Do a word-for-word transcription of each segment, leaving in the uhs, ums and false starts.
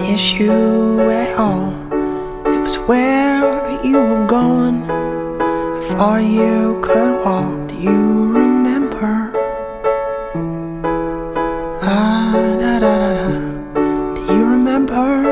issue at all. It was where you were going, how far you could walk. Do you remember? Ah, da da da da. Do you remember?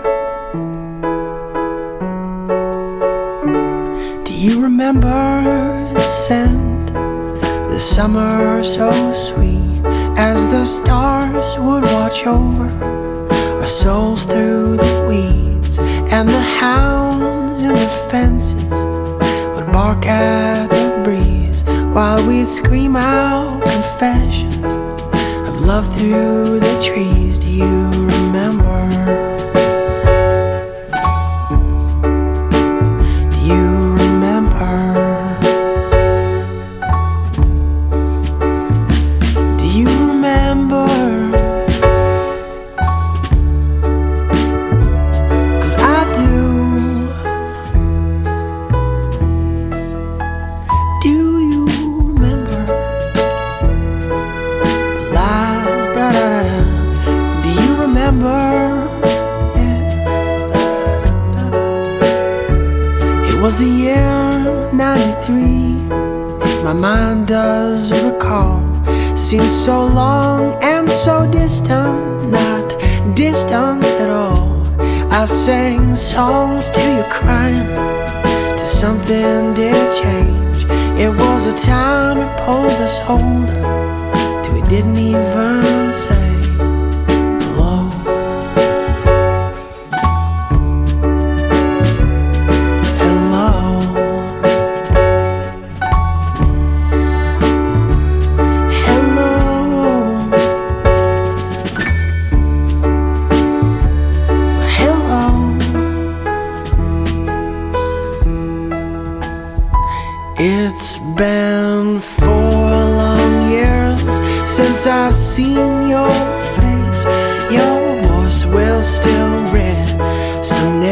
Do you remember the scent of the summer so sweet, as the stars would watch over our souls through the weeds, and the hounds in the fences would bark at the breeze, while we'd scream out confessions of love through the trees. Do you remember? Do you remember? Do you remember? It was the year ninety-three, if my mind does recall. Seems so long and so distant, not distant at all. I sang songs till you crying, till something did change. It was a time it pulled us older, till we didn't even say hello. It's been four long years since I've seen your face. Your voice will still resonate